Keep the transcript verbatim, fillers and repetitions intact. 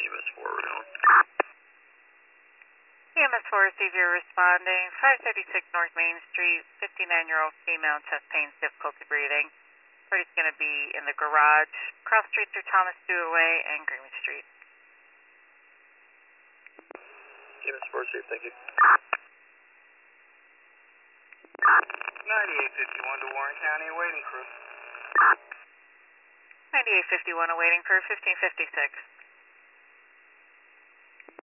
E M S four, we're going. E M S four receiver responding, five thirty-six North Main Street, fifty-nine-year-old female, chest pains, difficulty breathing. Party's going to be in the garage, cross streets are Thomas Stewart Way and Greenwich Street. E M S four, safe, thank you. ninety-eight fifty-one to Warren County, awaiting crew. ninety-eight fifty-one awaiting crew, fifteen fifty-six.